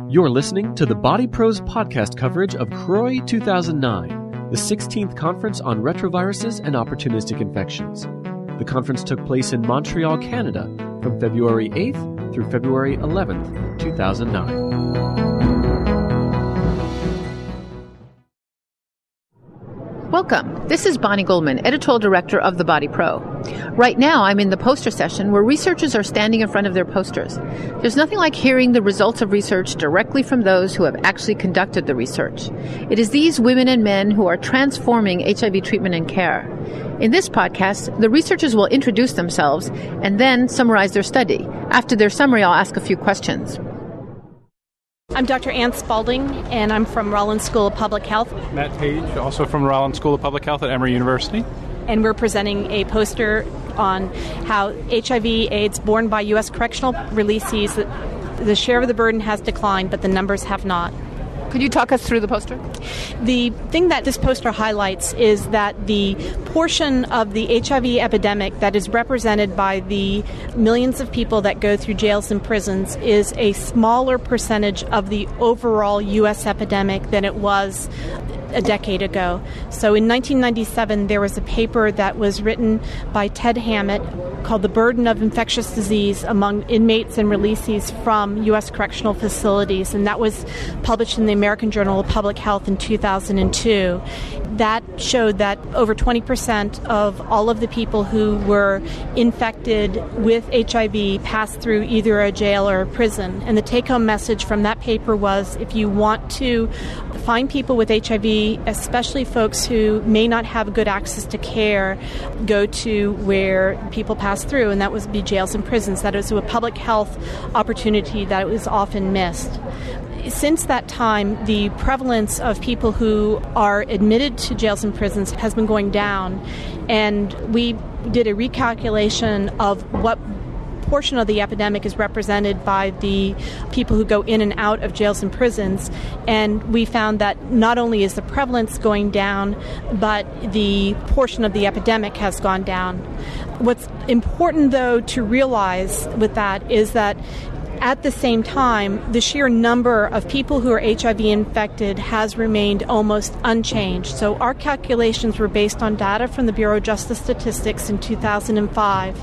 You're listening to the Body Pros podcast coverage of CROI 2009, the 16th Conference on Retroviruses and Opportunistic Infections. The conference took place in Montreal, Canada, from February 8th through February 11th, 2009. Welcome. This is Bonnie Goldman, Editorial Director of The Body Pro. Right now, I'm in the poster session where researchers are standing in front of their posters. There's nothing like hearing the results of research directly from those who have actually conducted the research. It is these women and men who are transforming HIV treatment and care. In this podcast, the researchers will introduce themselves and then summarize their study. After their summary, I'll ask a few questions. I'm Dr. Ann Spalding, and I'm from Rollins School of Public Health. Matt Page, also from Rollins School of Public Health at Emory University. And we're presenting a poster on how HIV/AIDS borne by U.S. correctional releasees, the share of the burden has declined, but the numbers have not. Could you talk us through the poster? The thing that this poster highlights is that the portion of the HIV epidemic that is represented by the millions of people that go through jails and prisons is a smaller percentage of the overall U.S. epidemic than it was a decade ago. So in 1997, there was a paper that was written by Ted Hammett called The Burden of Infectious Disease Among Inmates and Releasees from U.S. Correctional Facilities, and that was published in the American Journal of Public Health in 2002. That showed that over 20% of all of the people who were infected with HIV passed through either a jail or a prison. And the take-home message from that paper was, if you want to find people with HIV, especially folks who may not have good access to care, go to where people pass through, and that would be jails and prisons. That is a public health opportunity that was often missed. Since that time, the prevalence of people who are admitted to jails and prisons has been going down, and we did a recalculation of what portion of the epidemic is represented by the people who go in and out of jails and prisons, and we found that not only is the prevalence going down, but the portion of the epidemic has gone down. What's important, though, to realize with that is that at the same time, the sheer number of people who are HIV infected has remained almost unchanged. So our calculations were based on data from the Bureau of Justice Statistics in 2005.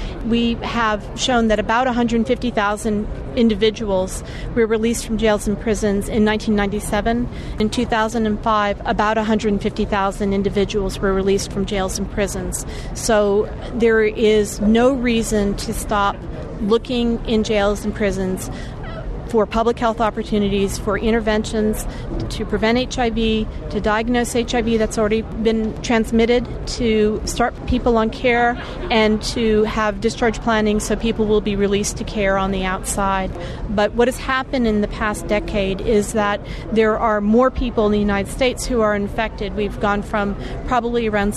We have shown that about 150,000 individuals were released from jails and prisons in 1997. In 2005, about 150,000 individuals were released from jails and prisons. So there is no reason to stop looking in jails and prisons for public health opportunities, for interventions to prevent HIV, to diagnose HIV that's already been transmitted, to start people on care, and to have discharge planning so people will be released to care on the outside. But what has happened in the past decade is that there are more people in the United States who are infected. We've gone from probably around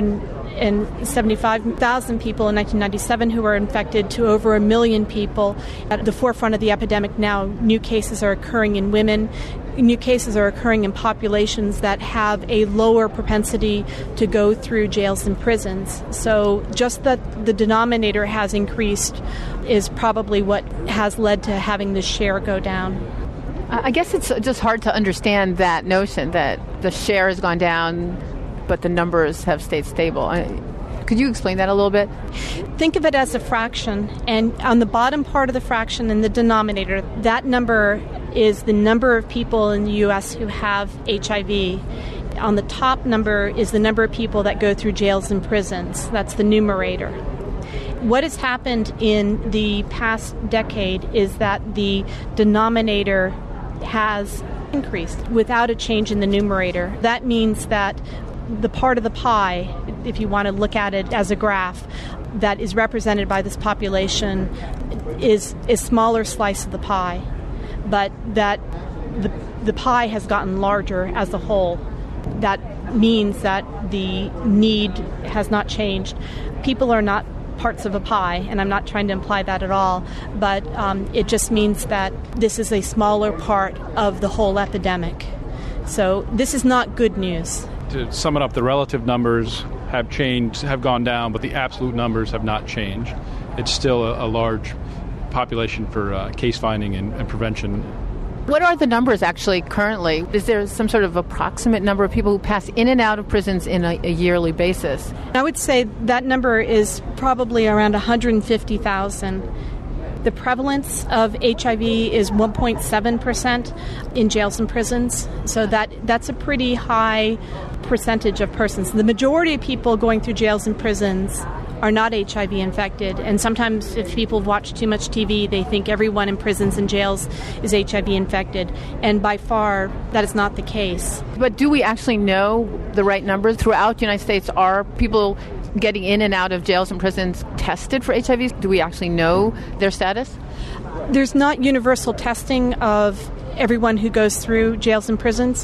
775,000 people in 1997 who were infected to over 1 million people. At the forefront of the epidemic now, new cases are occurring in women. New cases are occurring in populations that have a lower propensity to go through jails and prisons. So just that the denominator has increased is probably what has led to having the share go down. I guess it's just hard to understand that notion that the share has gone down, but the numbers have stayed stable. Could you explain that a little bit? Think of it as a fraction, and on the bottom part of the fraction in the denominator, that number is the number of people in the U.S. who have HIV. On the top number is the number of people that go through jails and prisons. That's the numerator. What has happened in the past decade is that the denominator has increased without a change in the numerator. That means that the part of the pie, if you want to look at it as a graph, that is represented by this population is a smaller slice of the pie, but that the pie has gotten larger as a whole. That means that the need has not changed. People are not parts of a pie, and I'm not trying to imply that at all, but it just means that this is a smaller part of the whole epidemic. So this is not good news. To sum it up, the relative numbers have changed, have gone down, but the absolute numbers have not changed. It's still a large population for case finding and prevention What are the numbers actually currently? Is there some sort of approximate number of people who pass in and out of prisons in a yearly basis? I would say that number is probably around 150,000. The prevalence of HIV is 1.7% in jails and prisons, so that's a pretty high percentage of persons. The majority of people going through jails and prisons are not HIV infected, and sometimes if people watch too much TV, they think everyone in prisons and jails is HIV infected, and by far that is not the case. But do we actually know the right numbers? Throughout the United States, are people getting in and out of jails and prisons tested for HIV? Do we actually know their status? There's not universal testing of everyone who goes through jails and prisons.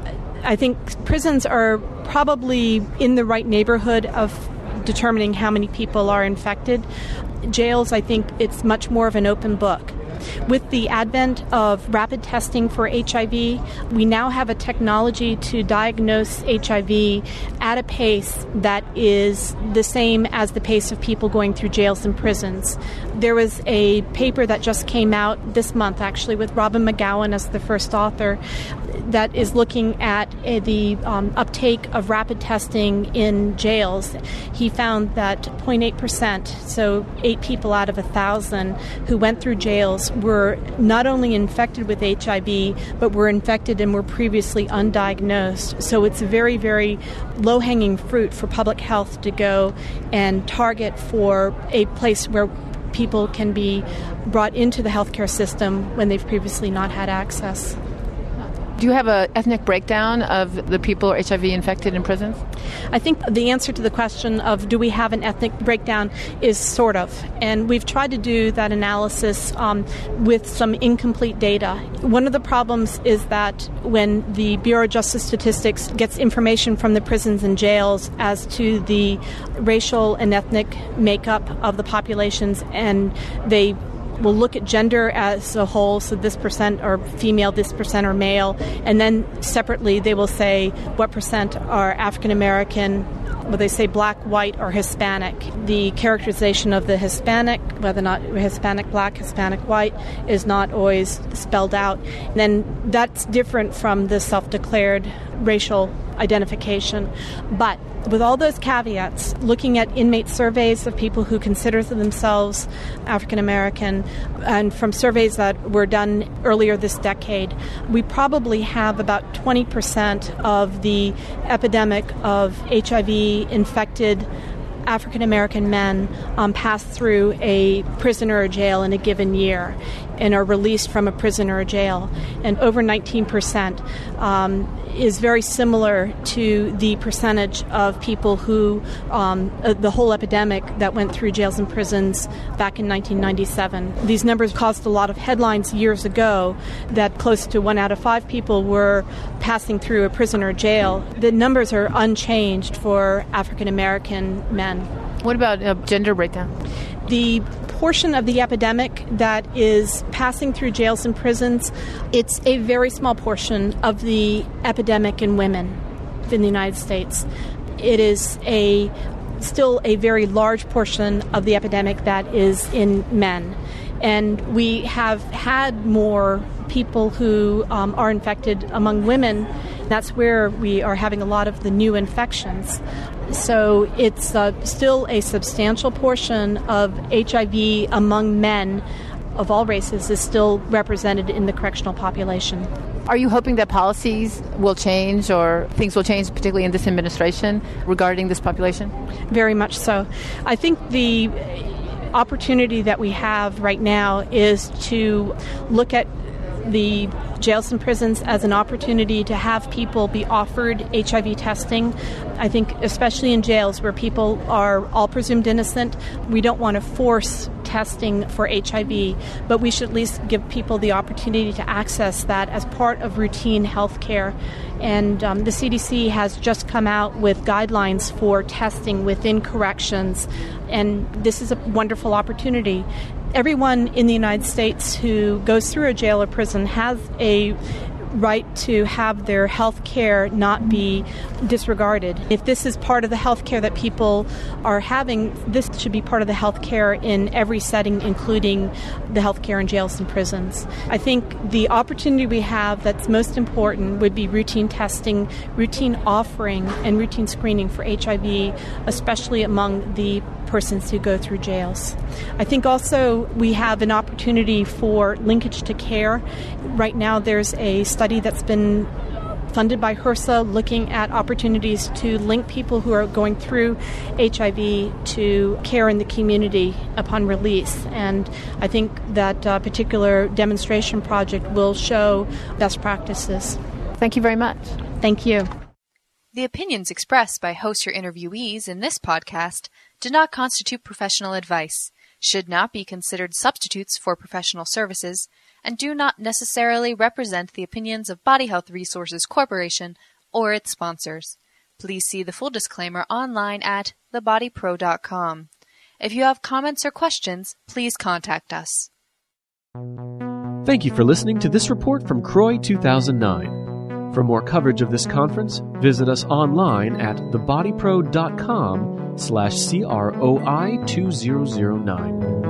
I think prisons are probably in the right neighborhood of determining how many people are infected. Jails, I think it's much more of an open book. With the advent of rapid testing for HIV, we now have a technology to diagnose HIV at a pace that is the same as the pace of people going through jails and prisons. There was a paper that just came out this month, actually, with Robin McGowan as the first author, that is looking at the uptake of rapid testing in jails. He found that 0.8%, so 8 people out of 1,000 who went through jails were not only infected with HIV, but were infected and were previously undiagnosed. So it's a very, very low-hanging fruit for public health to go and target for a place where people can be brought into the healthcare system when they've previously not had access. Do you have an ethnic breakdown of the people who are HIV infected in prisons? I think the answer to the question of do we have an ethnic breakdown is sort of. And we've tried to do that analysis with some incomplete data. One of the problems is that when the Bureau of Justice Statistics gets information from the prisons and jails as to the racial and ethnic makeup of the populations, and they will look at gender as a whole, so this percent are female, this percent are male, and then separately they will say what percent are African American, will they say black, white, or Hispanic. The characterization of the Hispanic, whether or not Hispanic black, Hispanic white, is not always spelled out. And then that's different from the self-declared racial identification. But with all those caveats, looking at inmate surveys of people who consider themselves African American, and from surveys that were done earlier this decade, we probably have about 20% of the epidemic of HIV-infected African American men pass through a prison or a jail in a given year and are released from a prison or a jail. And over 19% is very similar to the percentage of people who, the whole epidemic that went through jails and prisons back in 1997. These numbers caused a lot of headlines years ago that close to 1 out of 5 people were passing through a prison or jail. The numbers are unchanged for African American men. What about gender breakdown? The portion of the epidemic that is passing through jails and prisons, it's a very small portion of the epidemic in women in the United States. It is still a very large portion of the epidemic that is in men. And we have had more people who are infected among women. That's where we are having a lot of the new infections. So it's still a substantial portion of HIV among men of all races is still represented in the correctional population. Are you hoping that policies will change or things will change, particularly in this administration, regarding this population? Very much so. I think the opportunity that we have right now is to look at the jails and prisons as an opportunity to have people be offered HIV testing. I think especially in jails where people are all presumed innocent, we don't want to force testing for HIV, but we should at least give people the opportunity to access that as part of routine health care. And the CDC has just come out with guidelines for testing within corrections, and this is a wonderful opportunity. Everyone in the United States who goes through a jail or prison has a right to have their health care not be disregarded. If this is part of the health care that people are having, this should be part of the health care in every setting, including the health care in jails and prisons. I think the opportunity we have that's most important would be routine testing, routine offering, and routine screening for HIV, especially among the persons who go through jails. I think also we have an opportunity for linkage to care. Right now there's a study that's been funded by HRSA looking at opportunities to link people who are going through HIV to care in the community upon release. And I think that particular demonstration project will show best practices. Thank you very much. Thank you. The opinions expressed by hosts or interviewees in this podcast do not constitute professional advice, should not be considered substitutes for professional services, and do not necessarily represent the opinions of Body Health Resources Corporation or its sponsors. Please see the full disclaimer online at thebodypro.com. If you have comments or questions, please contact us. Thank you for listening to this report from CROI 2009. For more coverage of this conference, visit us online at thebodypro.com/CROI2009.